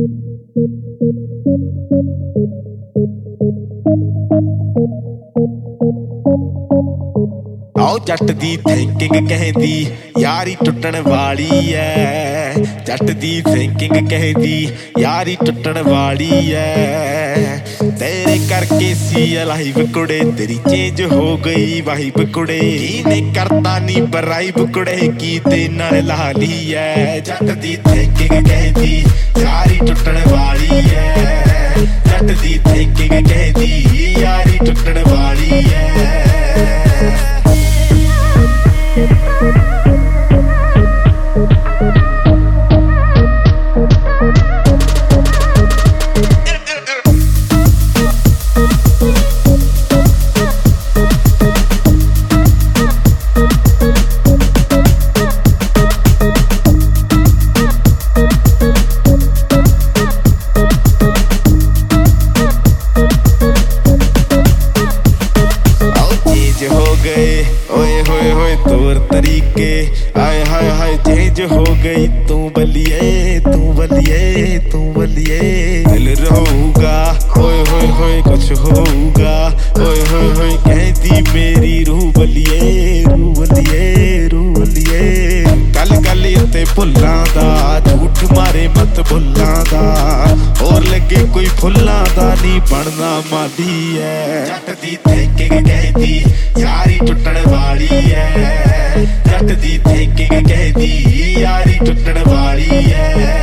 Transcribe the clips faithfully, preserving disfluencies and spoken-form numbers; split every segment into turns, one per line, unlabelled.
आओ जट दी थिंकिंग कहदी यारी टुटण वाली है, जट दी थिंकिंग कहदी यारी टुटण वाली है। तेरे करके सी लाइव कुड़े तेरी चेंज हो गई वाइब कुड़े, ने करता नी बराइब कुड़े की ते नाल लाली है। जट दी थिंकिंग कहदी यारी टुटण वाली है, जट दी थिंकिंग कहदी यारी टुटण वाली है। ओए होए होए तौर तरीके आए हाय हाय चेंज हो गई तू बलिए तू बलिए तू बलिए। दिल रहूगा ओए होए होए कुछ होगा, ओए होए होए कहती मेरी रूह बलिए रूह बलिए रूह बलिए। गल गल उत्ते भुल्लां दा झूठ मारे मत भुल्लां दा, और लगे कोई फुल्लां दा नी बनना माली है। जट दी थिंकिंग कहदी यारी टुटण वाली है, जट दी थिंकिंग कहदी यारी टुटण वाली है।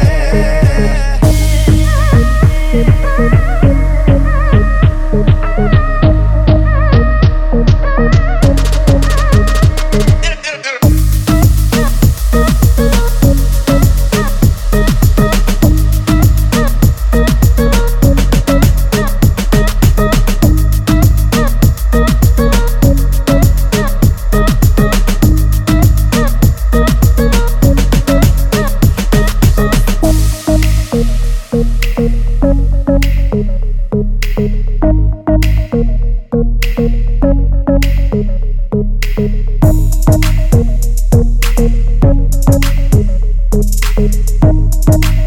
We'll be right back.